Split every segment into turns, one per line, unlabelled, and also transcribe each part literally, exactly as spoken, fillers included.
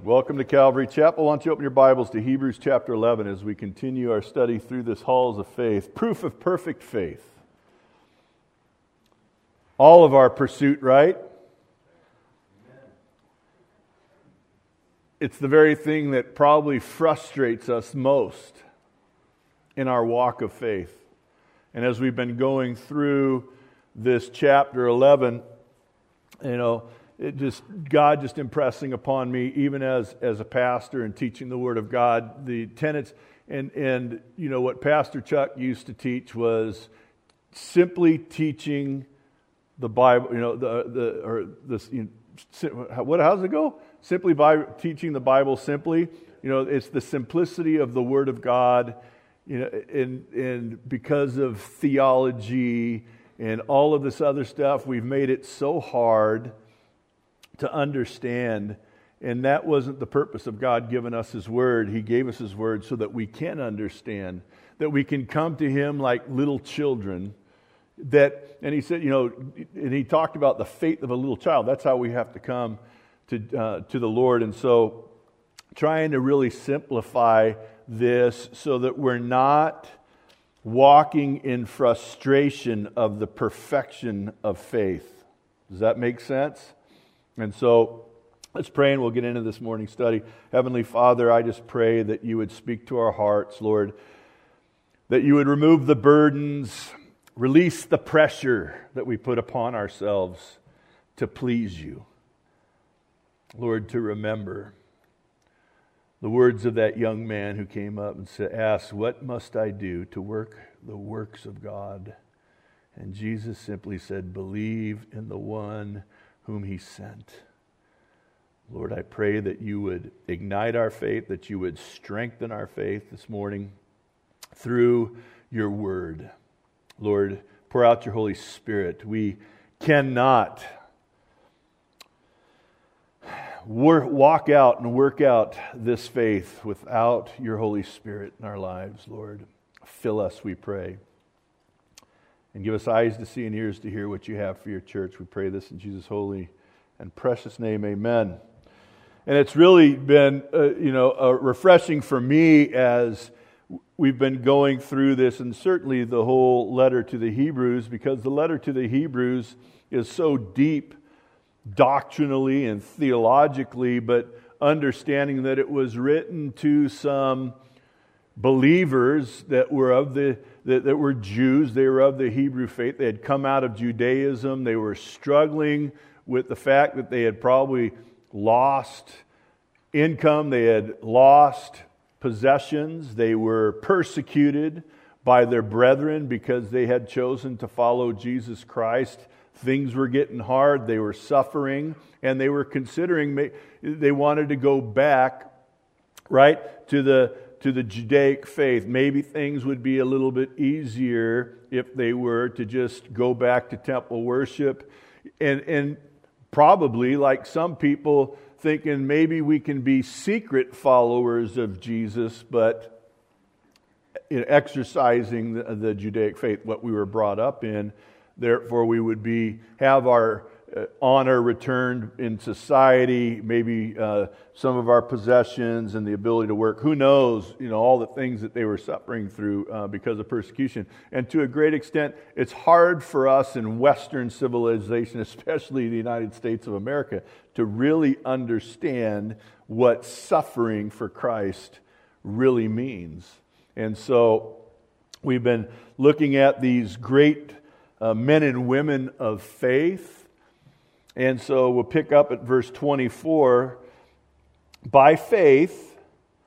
Welcome to Calvary Chapel. Why don't you open your Bibles to Hebrews chapter eleven as we continue our study through this halls of faith. Proof of perfect faith. All of our pursuit, right? It's the very thing that probably frustrates us most in our walk of faith. And as we've been going through this chapter eleven, you know, it just God just impressing upon me, even as as a pastor and teaching the Word of God, the tenets and and you know what Pastor Chuck used to teach was simply teaching the Bible. You know the the or this you know, what how's it go? Simply by teaching the Bible simply. You know, it's the simplicity of the Word of God. You know, and and because of theology and all of this other stuff, we've made it so hard to understand, and that wasn't the purpose of God giving us His Word. He gave us His Word so that we can understand, that we can come to Him like little children. That, and He said, you know, and He talked about the faith of a little child. That's how we have to come to uh, to the Lord. And so, trying to really simplify this so that we're not walking in frustration of the perfection of faith. Does that make sense? And so, let's pray and we'll get into this morning's study. Heavenly Father, I just pray that You would speak to our hearts, Lord, that You would remove the burdens, release the pressure that we put upon ourselves to please You. Lord, to remember the words of that young man who came up and said, asked, what must I do to work the works of God? And Jesus simply said, believe in the one whom He sent. Lord, I pray that You would ignite our faith, that You would strengthen our faith this morning through Your Word. Lord, pour out Your Holy Spirit. We cannot walk out and work out this faith without Your Holy Spirit in our lives, Lord. Fill us, we pray. And give us eyes to see and ears to hear what You have for Your church. We pray this in Jesus' holy and precious name, amen. And it's really been, uh, you know, uh, refreshing for me as we've been going through this, and certainly the whole letter to the Hebrews, because the letter to the Hebrews is so deep doctrinally and theologically, but understanding that it was written to some believers that were of the that, that were Jews. They were of the Hebrew faith. They had come out of Judaism. They were struggling with the fact that they had probably lost income. They had lost possessions. They were persecuted by their brethren because they had chosen to follow Jesus Christ. Things were getting hard. They were suffering, and they were considering, they wanted to go back, right, to the to the Judaic faith. Maybe things would be a little bit easier if they were to just go back to temple worship. And, and probably, like some people, thinking maybe we can be secret followers of Jesus, but in exercising the, the Judaic faith, what we were brought up in. Therefore, we would be have our uh, honor returned in society, maybe uh, some of our possessions and the ability to work. Who knows, you know, all the things that they were suffering through uh, because of persecution. And to a great extent, it's hard for us in Western civilization, especially the United States of America, to really understand what suffering for Christ really means. And so, we've been looking at these great Uh, men and women of faith. And so we'll pick up at verse twenty-four. By faith,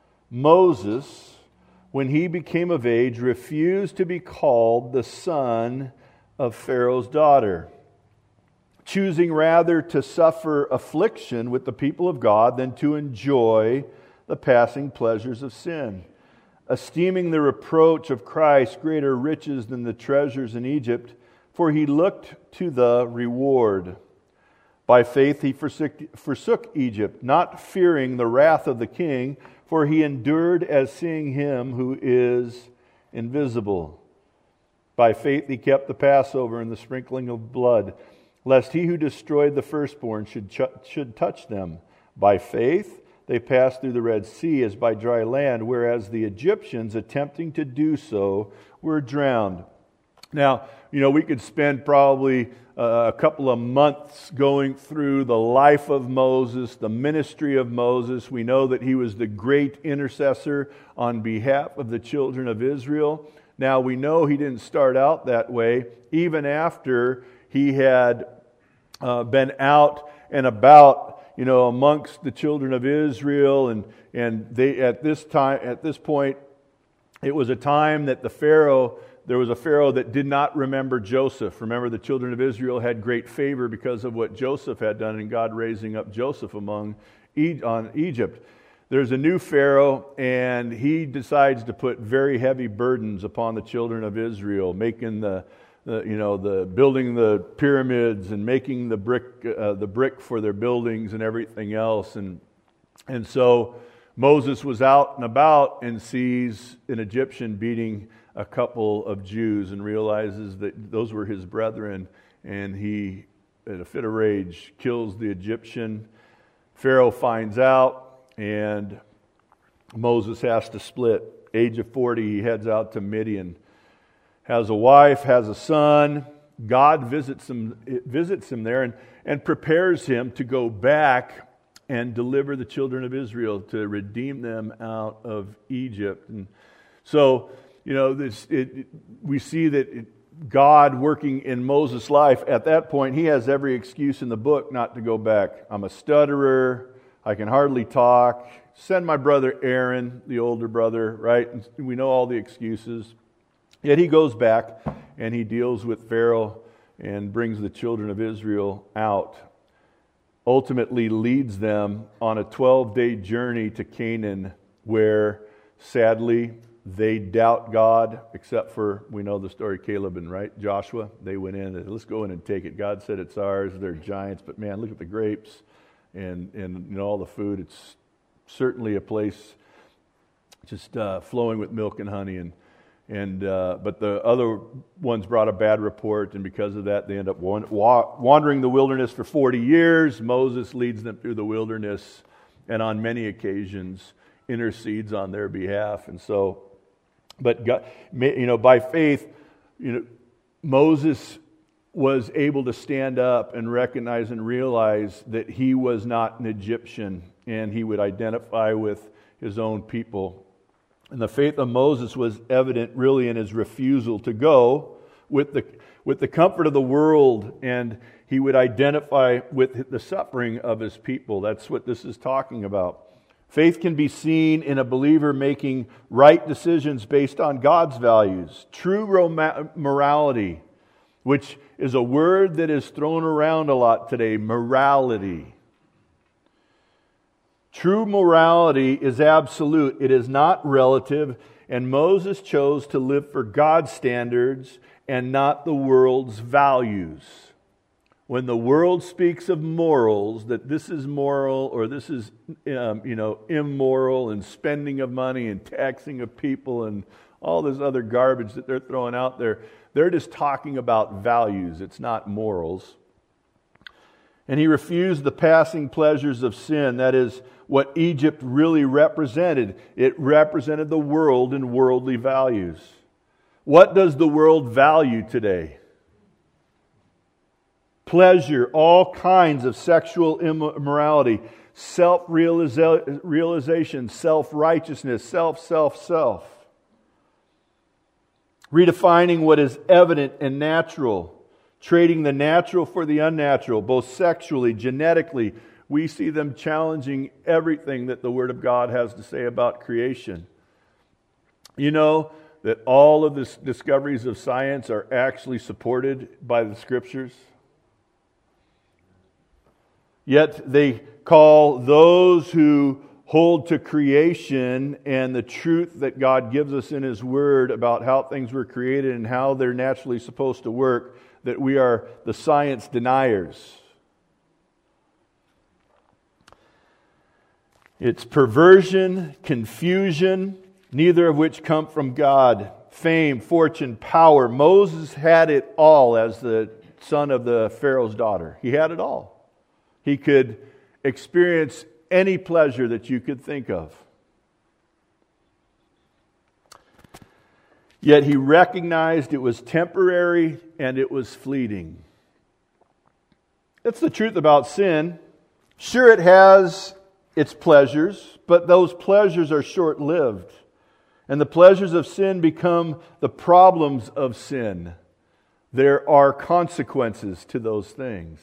Moses, when he became of age, refused to be called the son of Pharaoh's daughter, choosing rather to suffer affliction with the people of God than to enjoy the passing pleasures of sin, esteeming the reproach of Christ greater riches than the treasures in Egypt, for he looked to the reward. By faith he forsook, forsook Egypt, not fearing the wrath of the king, for he endured as seeing Him who is invisible. By faith he kept the Passover and the sprinkling of blood, lest he who destroyed the firstborn should, ch- should touch them. By faith they passed through the Red Sea as by dry land, whereas the Egyptians, attempting to do so, were drowned. Now, you know, we could spend probably uh, a couple of months going through the life of Moses, the ministry of Moses. We know that he was the great intercessor on behalf of the children of Israel. Now, we know he didn't start out that way. Even after he had uh, been out and about, you know, amongst the children of Israel, and and they at this time, at this point, it was a time that the Pharaoh. There was a Pharaoh that did not remember Joseph. Remember, the children of Israel had great favor because of what Joseph had done, and God raising up Joseph among e- on Egypt. There's a new Pharaoh, and he decides to put very heavy burdens upon the children of Israel, making the, the you know, the building the pyramids and making the brick, uh, the brick for their buildings and everything else. And and so Moses was out and about and sees an Egyptian beating a couple of Jews and realizes that those were his brethren, and he, in a fit of rage, kills the Egyptian. Pharaoh finds out, and Moses has to split. Age of forty, he heads out to Midian. Has a wife, has a son. God visits him, visits him there and, and prepares him to go back and deliver the children of Israel, to redeem them out of Egypt. And so, you know, this it, it, we see that it, God working in Moses' life. At that point, he has every excuse in the book not to go back. I'm a stutterer. I can hardly talk. Send my brother Aaron, the older brother, right? And we know all the excuses. Yet he goes back and he deals with Pharaoh and brings the children of Israel out. Ultimately leads them on a twelve-day journey to Canaan, where sadly they doubt God, except for, we know the story, Caleb and right Joshua. They went in and, let's go in and take it. God said it's ours. They're giants, but man, look at the grapes and and you know all the food. It's certainly a place just uh, flowing with milk and honey. And and uh, but the other ones brought a bad report, and because of that, they end up wandering the wilderness for forty years. Moses leads them through the wilderness, and on many occasions intercedes on their behalf. And so, but God, you know, by faith, you know, Moses was able to stand up and recognize and realize that he was not an Egyptian, and he would identify with his own people. And the faith of Moses was evident really in his refusal to go with the with the comfort of the world, and he would identify with the suffering of his people. That's what this is talking about. Faith can be seen in a believer making right decisions based on God's values. True rom- morality, which is a word that is thrown around a lot today, morality. True morality is absolute. It is not relative, and Moses chose to live for God's standards and not the world's values. When the world speaks of morals, that this is moral or this is um, you know immoral, and spending of money and taxing of people and all this other garbage that they're throwing out there, they're just talking about values. It's not morals. And he refused the passing pleasures of sin. That is what Egypt really represented. It represented the world and worldly values. What does the world value today? Pleasure, all kinds of sexual immorality, self-realization, self-righteousness, self, self, self. Redefining what is evident and natural, trading the natural for the unnatural, both sexually, genetically. We see them challenging everything that the Word of God has to say about creation. You know that all of the discoveries of science are actually supported by the Scriptures? Yet they call those who hold to creation and the truth that God gives us in His Word about how things were created and how they're naturally supposed to work, that we are the science deniers. It's perversion, confusion, neither of which come from God. Fame, fortune, power. Moses had it all as the son of the Pharaoh's daughter. He had it all. He could experience any pleasure that you could think of. Yet he recognized it was temporary and it was fleeting. That's the truth about sin. Sure, it has its pleasures, but those pleasures are short-lived. And the pleasures of sin become the problems of sin. There are consequences to those things.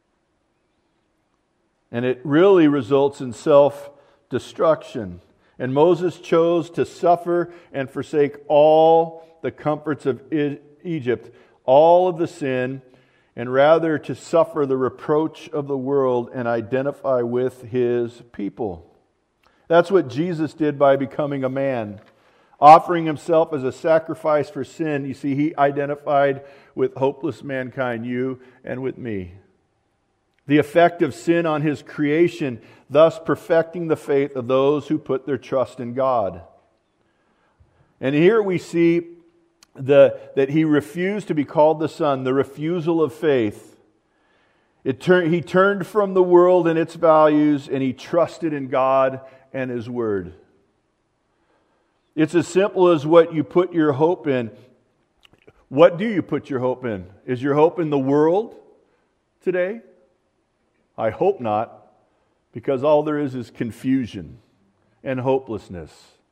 And it really results in self-destruction. And Moses chose to suffer and forsake all the comforts of Egypt, all of the sin, and rather to suffer the reproach of the world and identify with His people. That's what Jesus did by becoming a man, offering Himself as a sacrifice for sin. You see, He identified with hopeless mankind, you and with me. The effect of sin on His creation, thus perfecting the faith of those who put their trust in God. And here we see the, that He refused to be called the Son, the refusal of faith. It tur- he turned from the world and its values, and He trusted in God and His Word. It's as simple as what you put your hope in. What do you put your hope in? Is your hope in the world today? I hope not, because all there is is confusion and hopelessness.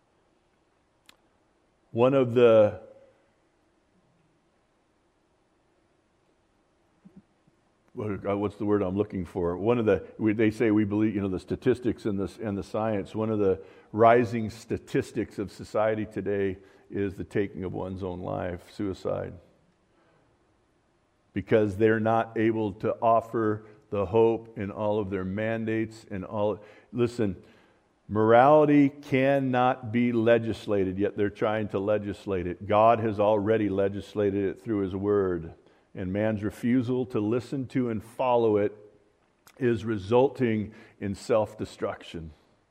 One of the what's the word I'm looking for? One of the they say we believe, you know, the statistics and this and the science. One of the rising statistics of society today is the taking of one's own life, suicide, because they're not able to offer the hope in all of their mandates and all. Listen, morality cannot be legislated, yet they're trying to legislate it. God has already legislated it through His Word, and man's refusal to listen to and follow it is resulting in self-destruction.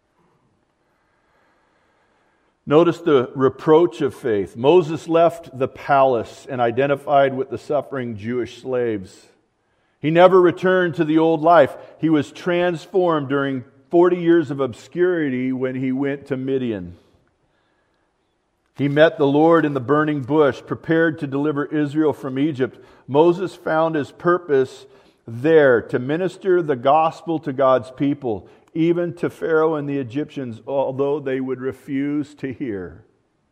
Notice the reproach of faith. Moses left the palace and identified with the suffering Jewish slaves. He never returned to the old life. He was transformed during forty years of obscurity when he went to Midian. He met the Lord in the burning bush, prepared to deliver Israel from Egypt. Moses found his purpose there, to minister the gospel to God's people, even to Pharaoh and the Egyptians, although they would refuse to hear.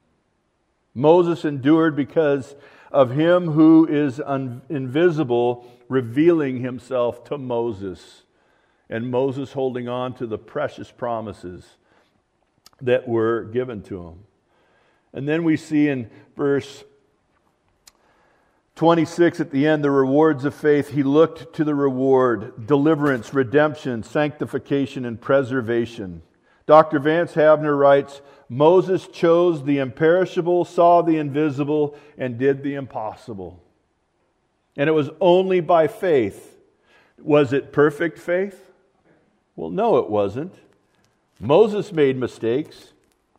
Moses endured because of Him who is un- invisible, revealing Himself to Moses, and Moses holding on to the precious promises that were given to him. And then we see in verse twenty-six at the end, the rewards of faith. He looked to the reward: deliverance, redemption, sanctification, and preservation. Doctor Vance Havner writes, Moses chose the imperishable, saw the invisible, and did the impossible. And it was only by faith. Was it perfect faith? Well, no, it wasn't. Moses made mistakes,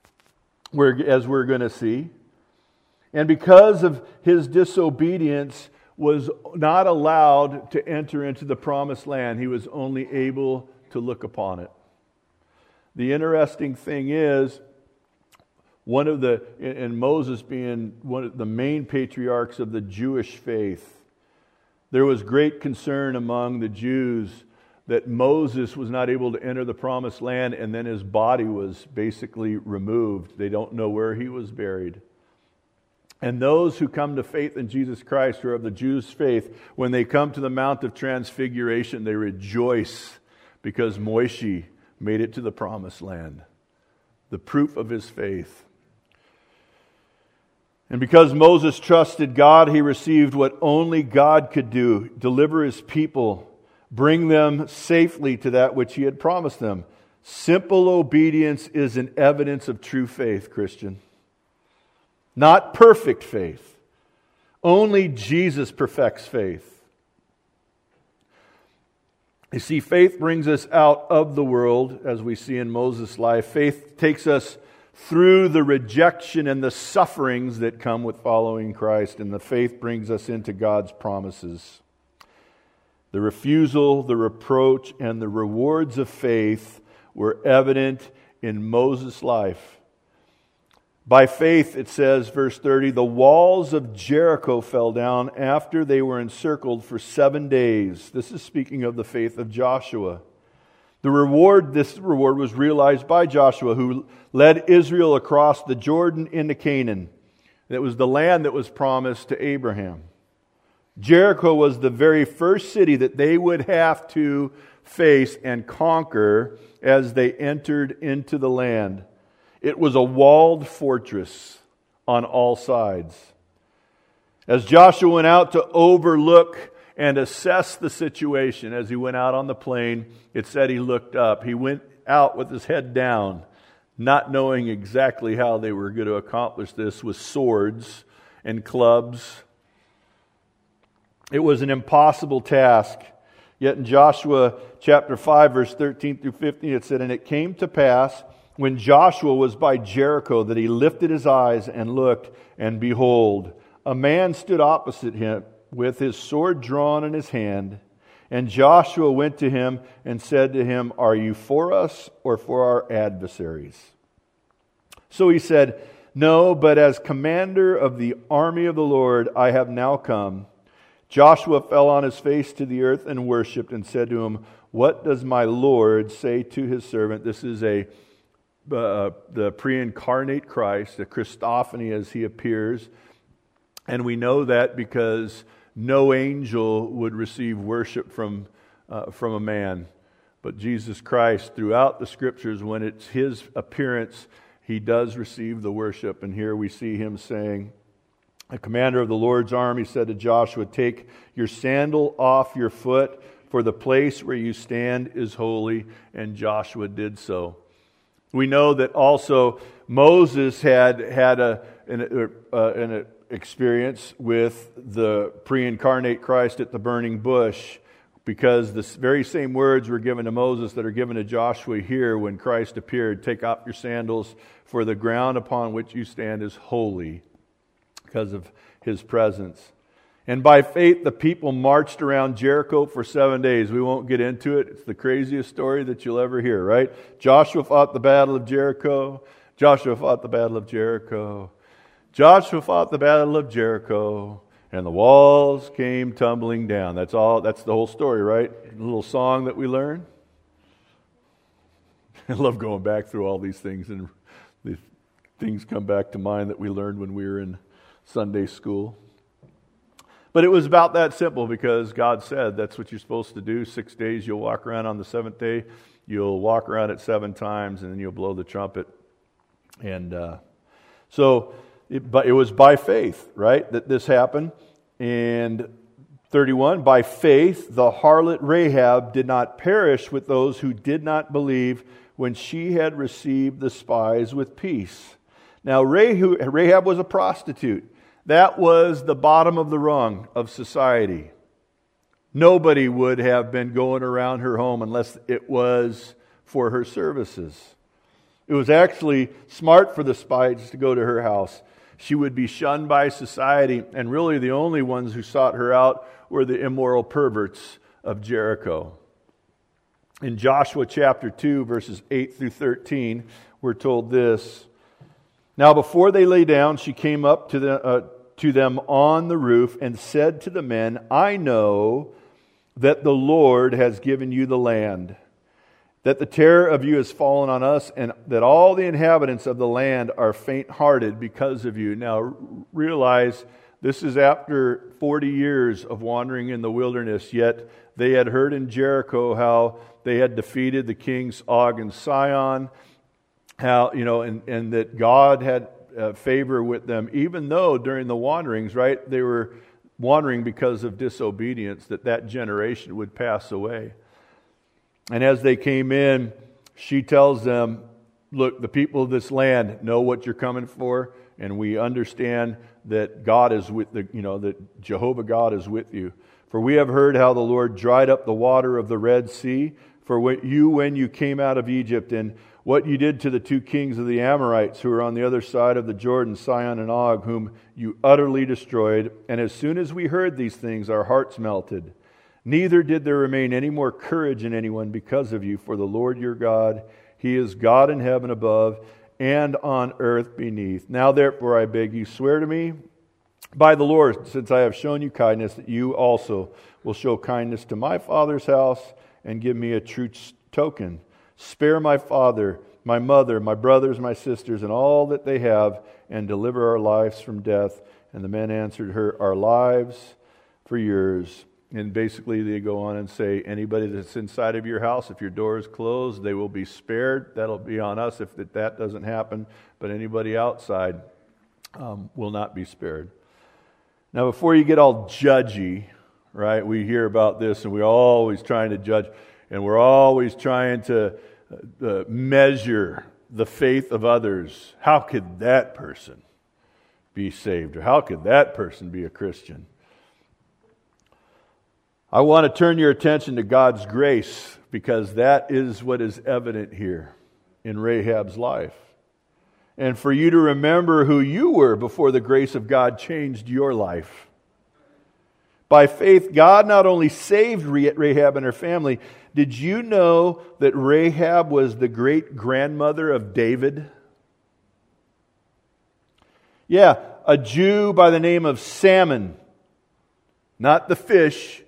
as we're going to see. And because of his disobedience, was not allowed to enter into the promised land. He was only able to look upon it. The interesting thing is, one of the, and Moses being one of the main patriarchs of the Jewish faith, there was great concern among the Jews that Moses was not able to enter the promised land, and then his body was basically removed. They don't know where he was buried. And those who come to faith in Jesus Christ, or of the Jews' faith, when they come to the Mount of Transfiguration, they rejoice because Moshe made it to the promised land. The proof of his faith. And because Moses trusted God, he received what only God could do: deliver his people, bring them safely to that which he had promised them. Simple obedience is an evidence of true faith, Christian. Not perfect faith. Only Jesus perfects faith. You see, faith brings us out of the world, as we see in Moses' life. Faith takes us through the rejection and the sufferings that come with following Christ, and the faith brings us into God's promises. The refusal, the reproach, and the rewards of faith were evident in Moses' life. By faith, it says, verse thirty, the walls of Jericho fell down after they were encircled for seven days. This is speaking of the faith of Joshua. The reward, this reward was realized by Joshua, who led Israel across the Jordan into Canaan. It was the land that was promised to Abraham. Jericho was the very first city that they would have to face and conquer as they entered into the land. It was a walled fortress on all sides. As Joshua went out to overlook and assess the situation, as he went out on the plain, it said he looked up. He went out with his head down, not knowing exactly how they were going to accomplish this with swords and clubs. It was an impossible task. Yet in Joshua chapter five, verse thirteen through fifteen, it said, and it came to pass, when Joshua was by Jericho, that he lifted his eyes and looked, and behold, a man stood opposite him with his sword drawn in his hand. And Joshua went to him and said to him, are you for us or for our adversaries? So he said, no, but as commander of the army of the Lord, I have now come. Joshua fell on his face to the earth and worshipped and said to him, what does my Lord say to his servant? This is a Uh, the pre-incarnate Christ, the Christophany as he appears. And we know that because no angel would receive worship from, uh, from a man. But Jesus Christ, throughout the Scriptures, when it's his appearance, he does receive the worship. And here we see him saying, the commander of the Lord's army said to Joshua, take your sandal off your foot, for the place where you stand is holy. And Joshua did so. We know that also Moses had had a, an, uh, an experience with the pre-incarnate Christ at the burning bush, because the very same words were given to Moses that are given to Joshua here when Christ appeared. Take off your sandals, for the ground upon which you stand is holy, because of his presence. And by faith, the people marched around Jericho for seven days. We won't get into it. It's the craziest story that you'll ever hear, right? Joshua fought the battle of Jericho. Joshua fought the battle of Jericho. Joshua fought the battle of Jericho. And the walls came tumbling down. That's all. That's the whole story, right? A little song that we learn. I love going back through all these things, and the things come back to mind that we learned when we were in Sunday school. But it was about that simple, because God said that's what you're supposed to do. Six days you'll walk around. On the seventh day you'll walk around it seven times, and then you'll blow the trumpet. And uh, so, it, but it was by faith, right, that this happened. And thirty-one, by faith the harlot Rahab did not perish with those who did not believe when she had received the spies with peace. Now Rahab was a prostitute. That was the bottom of the rung of society. Nobody would have been going around her home unless it was for her services. It was actually smart for the spies to go to her house. She would be shunned by society, and really the only ones who sought her out were the immoral perverts of Jericho. In Joshua chapter two, verses eight through thirteen, we're told this. Now before they lay down, she came up to, the, uh, to them on the roof and said to the men, I know that the Lord has given you the land, that the terror of you has fallen on us, and that all the inhabitants of the land are faint-hearted because of you. Now realize this is after forty years of wandering in the wilderness, yet they had heard in Jericho how they had defeated the kings Og and Sihon, how, you know, and, and that God had uh, favor with them, even though during the wanderings, right, they were wandering because of disobedience, that that generation would pass away. And as they came in, she tells them, look, the people of this land know what you're coming for, and we understand that God is with the, you know, that Jehovah God is with you. For we have heard how the Lord dried up the water of the Red Sea for you when you came out of Egypt, and what you did to the two kings of the Amorites who were on the other side of the Jordan, Sihon and Og, whom you utterly destroyed. And as soon as we heard these things, our hearts melted. Neither did there remain any more courage in anyone because of you, for the Lord your God, He is God in heaven above and on earth beneath. Now therefore I beg you, swear to me by the Lord, since I have shown you kindness, that you also will show kindness to my father's house and give me a true token. Spare my father, my mother, my brothers, my sisters, and all that they have, and deliver our lives from death. And the men answered her, our lives for yours. And basically they go on and say, anybody that's inside of your house, if your door is closed, they will be spared. That'll be on us if that, that doesn't happen. But anybody outside um, will not be spared. Now, before you get all judgy, right, we hear about this and we're always trying to judge, and we're always trying to uh, measure the faith of others. How could that person be saved? Or how could that person be a Christian? I want to turn your attention to God's grace, because that is what is evident here in Rahab's life. And for you to remember who you were before the grace of God changed your life. By faith, God not only saved Rahab and her family. Did you know that Rahab was the great-grandmother of David? Yeah, a Jew by the name of Salmon. Not the fish.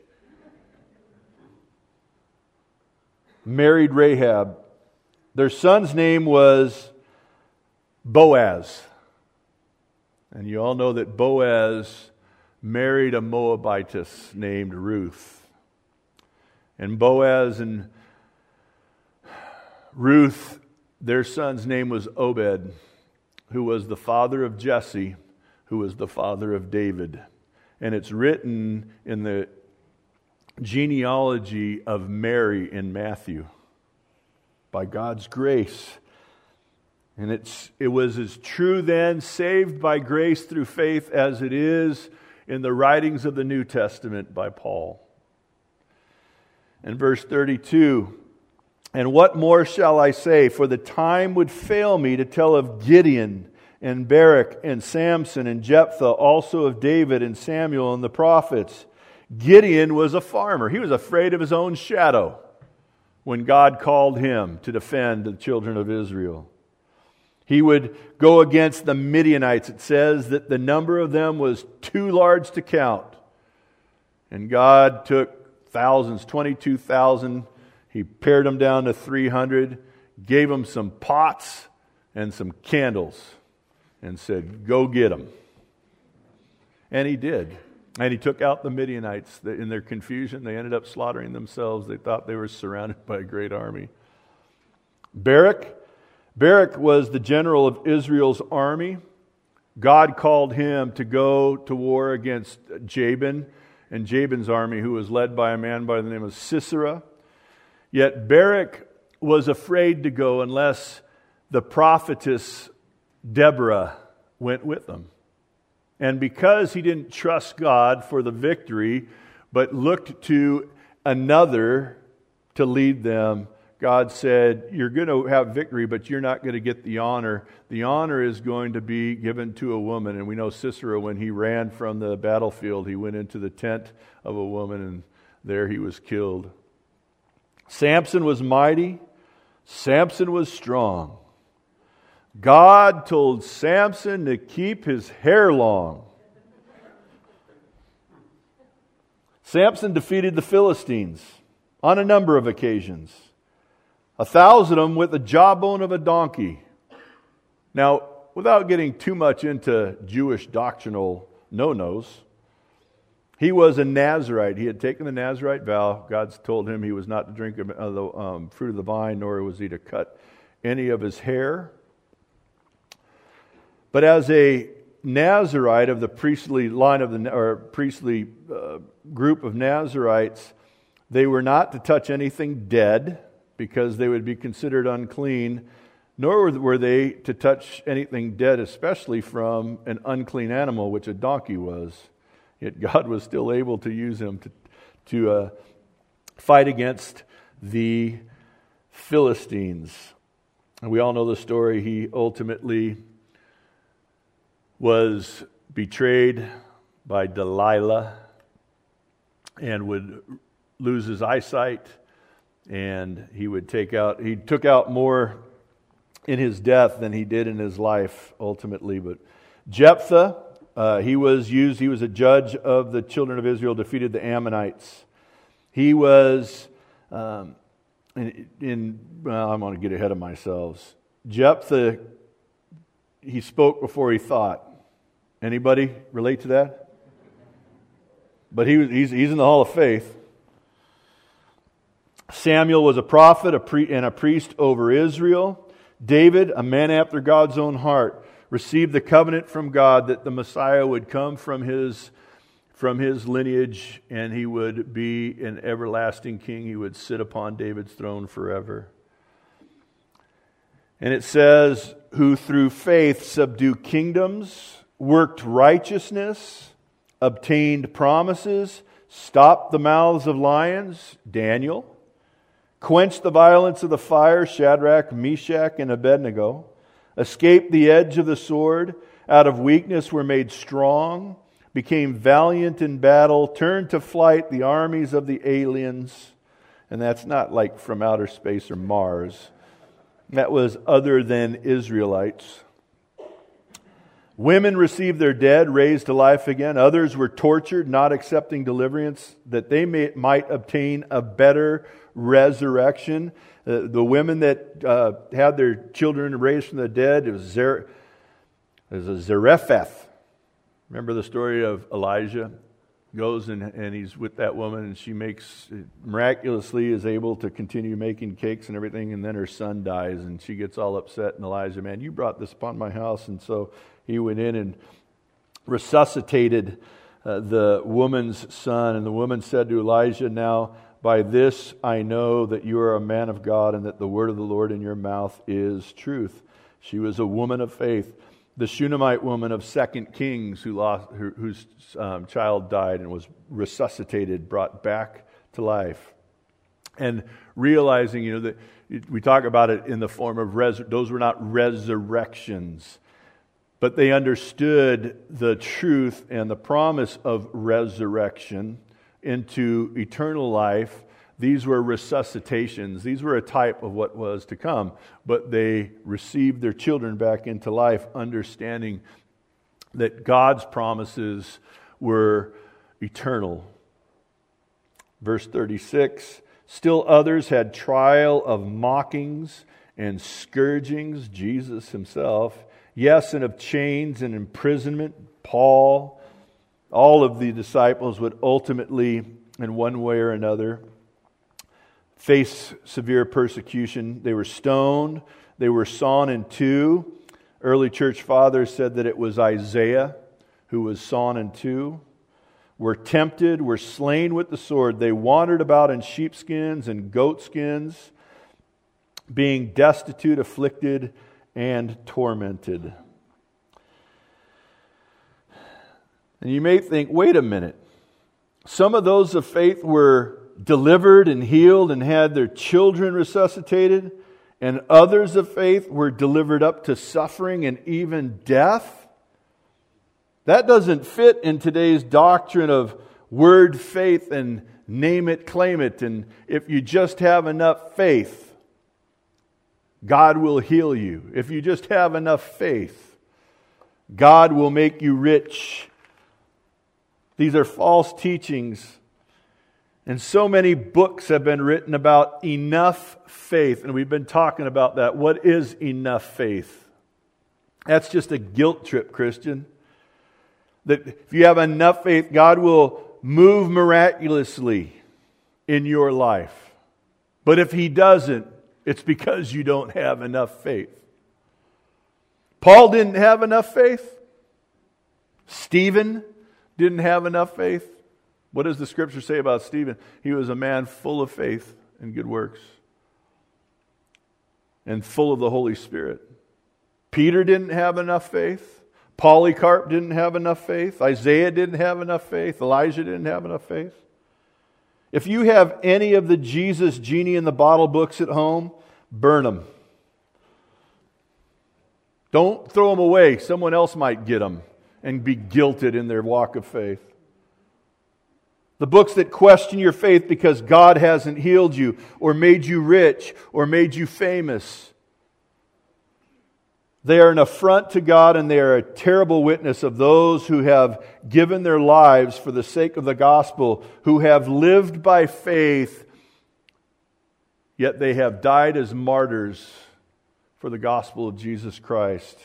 Married Rahab. Their son's name was Boaz. And you all know that Boaz married a Moabitess named Ruth. And Boaz and Ruth, their son's name was Obed, who was the father of Jesse, who was the father of David. And it's written in the genealogy of Mary in Matthew by God's grace. And it's it was as true then, saved by grace through faith, as it is in the writings of the New Testament by Paul. And verse thirty-two, and what more shall I say? For the time would fail me to tell of Gideon and Barak and Samson and Jephthah, also of David and Samuel and the prophets. Gideon was a farmer. He was afraid of his own shadow when God called him to defend the children of Israel. He would go against the Midianites. It says that the number of them was too large to count. And God took thousands, twenty-two thousand. He pared them down to three hundred, gave them some pots and some candles, and said, go get them. And he did. And he took out the Midianites. In their confusion, they ended up slaughtering themselves. They thought they were surrounded by a great army. Barak. Barak was the general of Israel's army. God called him to go to war against Jabin and Jabin's army, who was led by a man by the name of Sisera. Yet Barak was afraid to go unless the prophetess Deborah went with them. And because he didn't trust God for the victory, but looked to another to lead them, God said, you're going to have victory, but you're not going to get the honor. The honor is going to be given to a woman. And we know Sisera, when he ran from the battlefield, he went into the tent of a woman, and there he was killed. Samson was mighty. Samson was strong. God told Samson to keep his hair long. Samson defeated the Philistines on a number of occasions. A thousand of them with the jawbone of a donkey. Now, without getting too much into Jewish doctrinal no-nos, he was a Nazirite. He had taken the Nazirite vow. God's told him he was not to drink of the um, fruit of the vine, nor was he to cut any of his hair. But as a Nazirite of the priestly line of the or priestly uh, group of Nazirites, they were not to touch anything dead, because they would be considered unclean, nor were they to touch anything dead, especially from an unclean animal, which a donkey was. Yet God was still able to use him to, to uh, fight against the Philistines. And we all know the story. He ultimately was betrayed by Delilah and would lose his eyesight, and he would take out, he took out more in his death than he did in his life ultimately. But Jephthah, uh, he was used, he was a judge of the children of Israel, defeated the Ammonites. He was, um, in, in well, I'm going to get ahead of myself. Jephthah, he spoke before he thought. Anybody relate to that? But he was, he's, he's in the Hall of Faith. Samuel was a prophet a pre, and a priest over Israel. David, a man after God's own heart, received the covenant from God that the Messiah would come from his, from his lineage, and he would be an everlasting king. He would sit upon David's throne forever. And it says, who through faith subdued kingdoms, worked righteousness, obtained promises, stopped the mouths of lions, Daniel, quenched the violence of the fire, Shadrach, Meshach, and Abednego, escaped the edge of the sword, out of weakness were made strong, became valiant in battle, turned to flight the armies of the aliens. And that's not like from outer space or Mars. That was other than Israelites. Women received their dead, raised to life again. Others were tortured, not accepting deliverance, that they may, might obtain a better resurrection. Uh, the women that uh, had their children raised from the dead, it was, Zer- it was a Zarephath. Remember the story of Elijah? Goes and, and he's with that woman, and she makes, miraculously is able to continue making cakes and everything, and then her son dies, and she gets all upset, and Elijah, man, you brought this upon my house. And so he went in and resuscitated uh, the woman's son, and the woman said to Elijah, now by this I know that you are a man of God, and that the word of the Lord in your mouth is truth. She was a woman of faith. The Shunammite woman of Second Kings, who lost, who, whose um, child died and was resuscitated, brought back to life. And realizing, you know, that we talk about it in the form of, res- those were not resurrections, but they understood the truth and the promise of resurrection into eternal life. These were resuscitations. These were a type of what was to come. But they received their children back into life, understanding that God's promises were eternal. Verse thirty-six, still others had trial of mockings and scourgings, Jesus himself. Yes, and of chains and imprisonment, Paul. All of the disciples would ultimately, in one way or another, face severe persecution. They were stoned. They were sawn in two. Early church fathers said that it was Isaiah who was sawn in two. Were tempted, were slain with the sword. They wandered about in sheepskins and goatskins, being destitute, afflicted, and tormented. And you may think, wait a minute. Some of those of faith were delivered and healed and had their children resuscitated, and others of faith were delivered up to suffering and even death. That doesn't fit in today's doctrine of word faith and name it, claim it, and if you just have enough faith, God will heal you. If you just have enough faith, God will make you rich. These are false teachings. And so many books have been written about enough faith. And we've been talking about that. What is enough faith? That's just a guilt trip, Christian. That if you have enough faith, God will move miraculously in your life. But if He doesn't, it's because you don't have enough faith. Paul didn't have enough faith. Stephen didn't have enough faith. What does the Scripture say about Stephen? He was a man full of faith and good works, and full of the Holy Spirit. Peter didn't have enough faith. Polycarp didn't have enough faith. Isaiah didn't have enough faith. Elijah didn't have enough faith. If you have any of the Jesus genie in the bottle books at home, burn them. Don't throw them away. Someone else might get them and be guilted in their walk of faith. The books that question your faith because God hasn't healed you, or made you rich, or made you famous. They are an affront to God, and they are a terrible witness of those who have given their lives for the sake of the gospel, who have lived by faith, yet they have died as martyrs for the gospel of Jesus Christ.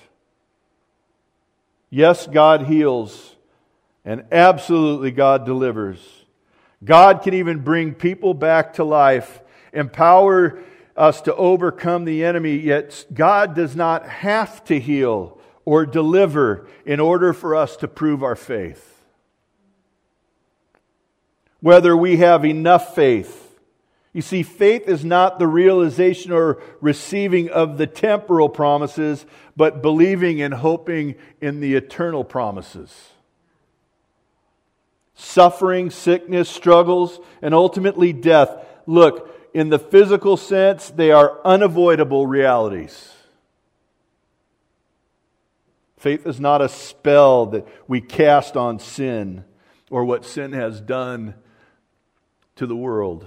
Yes, God heals, and absolutely God delivers. God can even bring people back to life, empower us to overcome the enemy, yet God does not have to heal or deliver in order for us to prove our faith. Whether we have enough faith. You see, faith is not the realization or receiving of the temporal promises, but believing and hoping in the eternal promises. Suffering, sickness, struggles, and ultimately death. Look, in the physical sense, they are unavoidable realities. Faith is not a spell that we cast on sin or what sin has done to the world.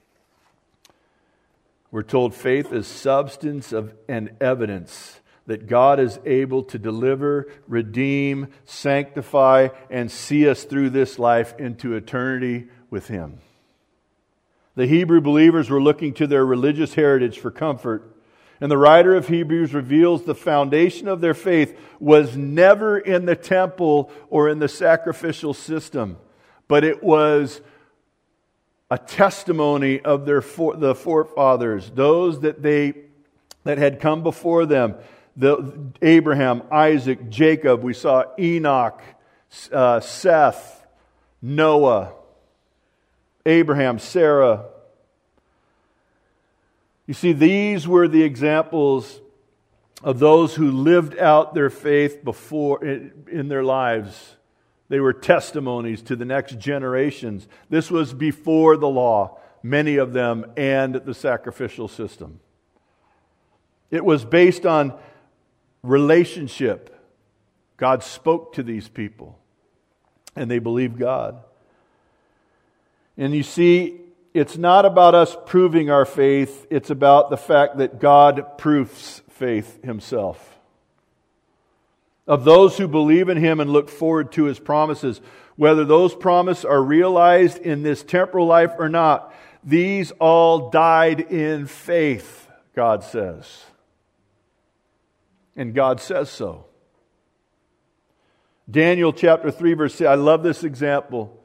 We're told faith is substance of and evidence that God is able to deliver, redeem, sanctify, and see us through this life into eternity with Him. The Hebrew believers were looking to their religious heritage for comfort, and the writer of Hebrews reveals the foundation of their faith was never in the temple or in the sacrificial system, but it was a testimony of their for, the forefathers, those that they that had come before them. The, Abraham, Isaac, Jacob, we saw Enoch, uh, Seth, Noah, Abraham, Sarah. You see, these were the examples of those who lived out their faith before in, in their lives. They were testimonies to the next generations. This was before the law, many of them, and the sacrificial system. It was based on relationship. God spoke to these people, and they believed God. And you see, it's not about us proving our faith. It's about the fact that God proofs faith Himself. Of those who believe in Him and look forward to His promises, whether those promises are realized in this temporal life or not, these all died in faith, God says. And God says so. Daniel chapter three verse six, I love this example.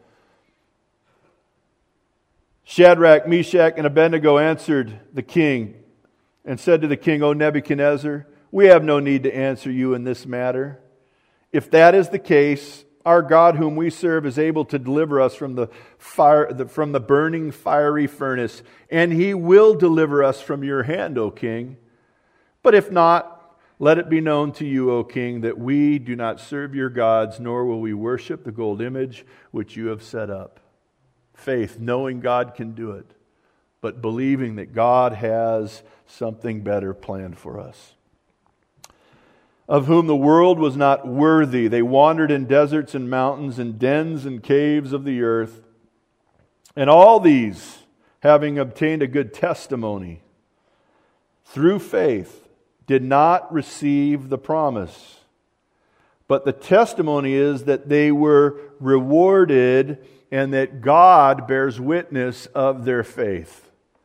Shadrach, Meshach, and Abednego answered the king and said to the king, O Nebuchadnezzar, we have no need to answer you in this matter. If that is the case, our God whom we serve is able to deliver us from the fire, the, from the burning fiery furnace, and He will deliver us from your hand, O king. But if not, let it be known to you, O king, that we do not serve your gods, nor will we worship the gold image which you have set up. Faith, knowing God can do it, but believing that God has something better planned for us. Of whom the world was not worthy. They wandered in deserts and mountains, in dens and caves of the earth. And all these, having obtained a good testimony, through faith, did not receive the promise. But the testimony is that they were rewarded, and that God bears witness of their faith.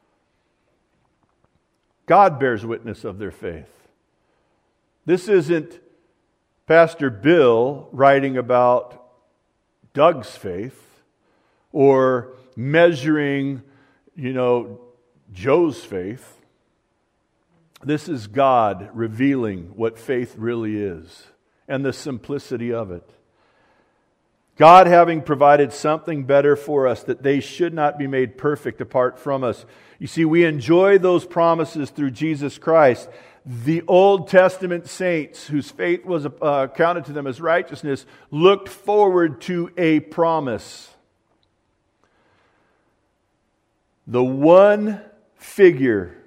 God bears witness of their faith. This isn't Pastor Bill writing about Doug's faith or measuring, you know, Joe's faith. This is God revealing what faith really is and the simplicity of it. God having provided something better for us, that they should not be made perfect apart from us. You see, we enjoy those promises through Jesus Christ. The Old Testament saints, whose faith was uh, counted to them as righteousness, looked forward to a promise. The one figure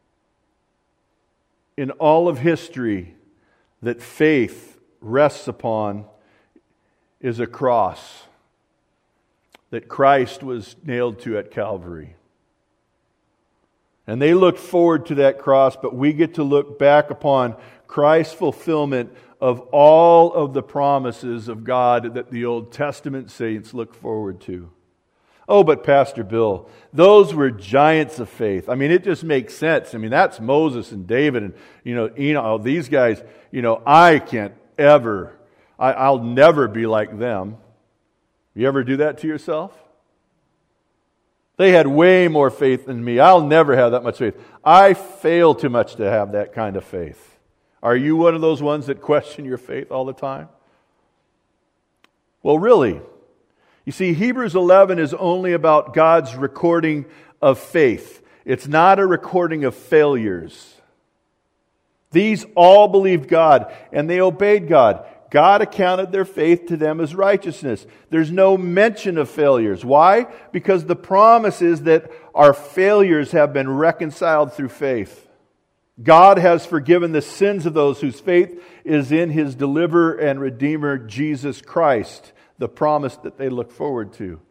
in all of history that faith rests upon is a cross. that Christ was nailed to at Calvary. And they looked forward to that cross, but we get to look back upon Christ's fulfillment of all of the promises of God that the Old Testament saints look forward to. Oh, but Pastor Bill, those were giants of faith. I mean, it just makes sense. I mean, that's Moses and David and, you know, Enoch, these guys, you know, I can't ever, I, I'll never be like them. You ever do that to yourself? They had way more faith than me. I'll never have that much faith. I fail too much to have that kind of faith. Are you one of those ones that question your faith all the time? Well, really. You see, Hebrews eleven is only about God's recording of faith. It's not a recording of failures. These all believed God, and they obeyed God. God accounted their faith to them as righteousness. There's no mention of failures. Why? Because the promise is that our failures have been reconciled through faith. God has forgiven the sins of those whose faith is in His deliverer and Redeemer, Jesus Christ, the promise that they look forward to.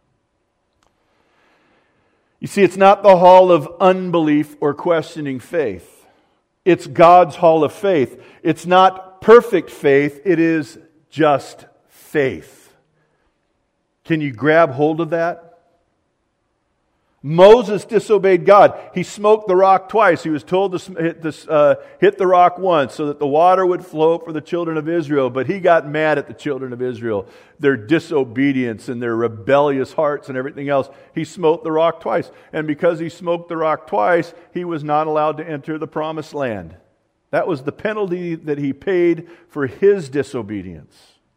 You see, it's not the hall of unbelief or questioning faith. It's God's hall of faith. It's not perfect faith, it is just faith. Can you grab hold of that? Moses disobeyed God. He smoked the rock twice. He was told to hit, this, uh, hit the rock once so that the water would flow for the children of Israel. But he got mad at the children of Israel, their disobedience and their rebellious hearts and everything else. He smote the rock twice. And because he smoked the rock twice, he was not allowed to enter the promised land. That was the penalty that he paid for his disobedience.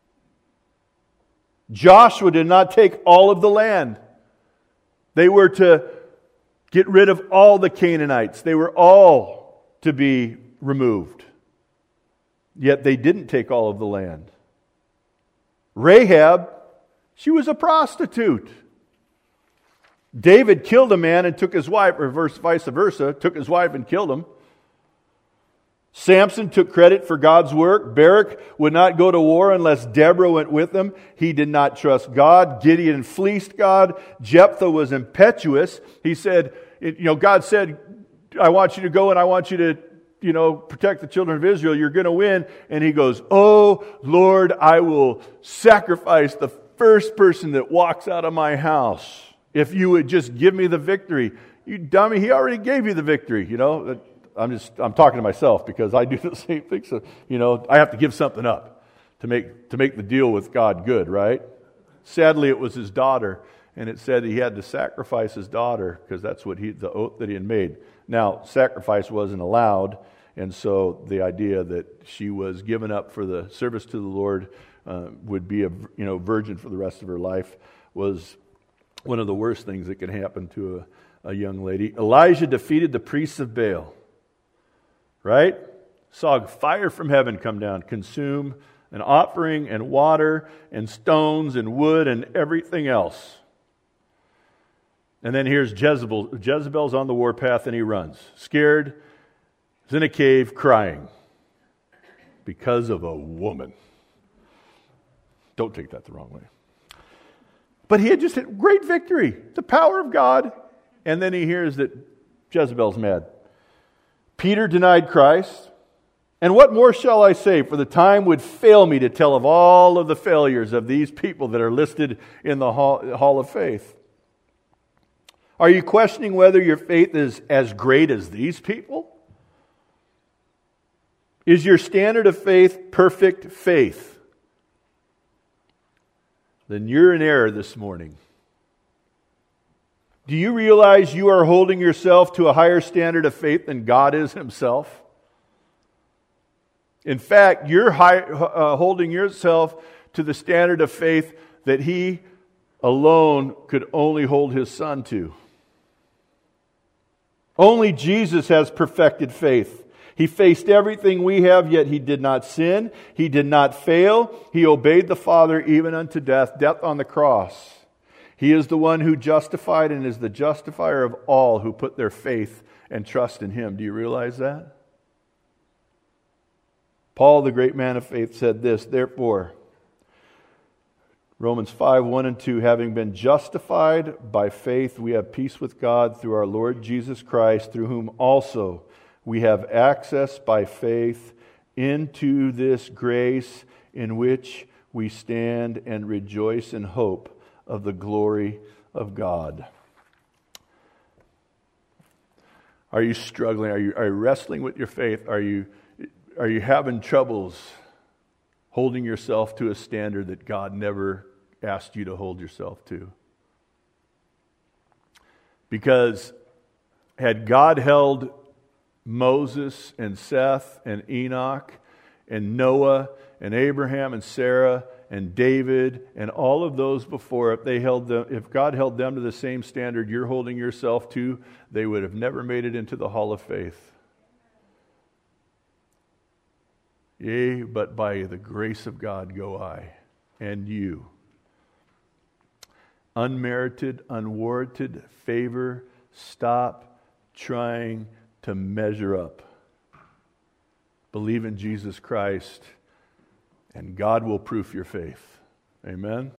Joshua did not take all of the land. They were to get rid of all the Canaanites. They were all to be removed. Yet they didn't take all of the land. Rahab, she was a prostitute. David killed a man and took his wife, or vice versa, took his wife and killed him. Samson took credit for God's work. Barak would not go to war unless Deborah went with him. He did not trust God. Gideon fleeced God. Jephthah was impetuous. He said, you know, God said, I want you to go and I want you to, you know, protect the children of Israel. You're going to win. And he goes, oh, Lord, I will sacrifice the first person that walks out of my house if you would just give me the victory. You dummy, he already gave you the victory, you know. I'm just, I'm talking to myself because I do the same thing. So, you know, I have to give something up to make, to make the deal with God good, right? Sadly, it was his daughter, and it said he had to sacrifice his daughter because that's what he, the oath that he had made. Now, sacrifice wasn't allowed, and so the idea that she was given up for the service to the Lord uh, would be a, you know, virgin for the rest of her life was one of the worst things that could happen to a, a young lady. Elijah defeated the priests of Baal. Right? Saw fire from heaven come down, consume an offering and water and stones and wood and everything else. And then here's Jezebel. Jezebel's on the warpath and he runs. Scared, he's in a cave crying because of a woman. Don't take that the wrong way. But he had just had great victory, the power of God. And then he hears that Jezebel's mad. Peter denied Christ. And what more shall I say? For the time would fail me to tell of all of the failures of these people that are listed in the Hall, hall of Faith. Are you questioning whether your faith is as great as these people? Is your standard of faith perfect faith? Then you're in error this morning. Do you realize you are holding yourself to a higher standard of faith than God is Himself? In fact, you're high, uh, holding yourself to the standard of faith that He alone could only hold His Son to. Only Jesus has perfected faith. He faced everything we have, yet He did not sin. He did not fail. He obeyed the Father even unto death, death on the cross. He is the one who justified and is the justifier of all who put their faith and trust in Him. Do you realize that? Paul, the great man of faith, said this, therefore, Romans five, one and two, having been justified by faith, we have peace with God through our Lord Jesus Christ, through whom also we have access by faith into this grace in which we stand and rejoice in hope of the glory of God. Are you struggling? Are you, are you wrestling with your faith? Are you, are you having troubles holding yourself to a standard that God never asked you to hold yourself to? Because had God held Moses and Seth and Enoch and Noah and Abraham and Sarah and David and all of those before, if they held them, if God held them to the same standard you're holding yourself to, they would have never made it into the hall of faith. Yea, but by the grace of God go I and you. Unmerited, unwarranted favor. Stop trying to measure up. Believe in Jesus Christ, and God will proof your faith. Amen?